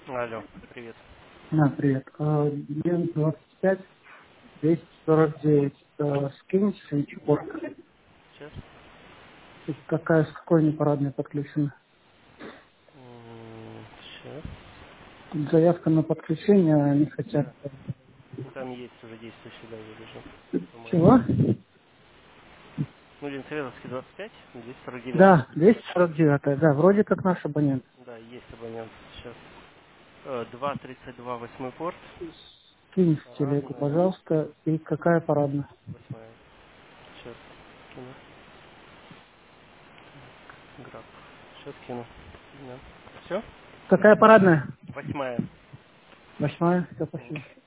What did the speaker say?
Алло, привет. Привет. Лен 25, 249. Скинь свечпорт. Сейчас. Какая, с какой непарадной подключена? Сейчас. Тут заявка на подключение, а они хотят... Да. Там есть уже действующий, да, я вижу, по-моему. Чего? Ну, Ленсоветовский 25, 249. Да, 249, да, вроде как наш абонент. Да, есть абонент. Сейчас. 232 8 порт. Скинь в телегу, Парадная. пожалуйста. И какая парадная? 8. Сейчас кину. Граф. Сейчас кину. Да. Все? Какая парадная? 8. 8, все, спасибо.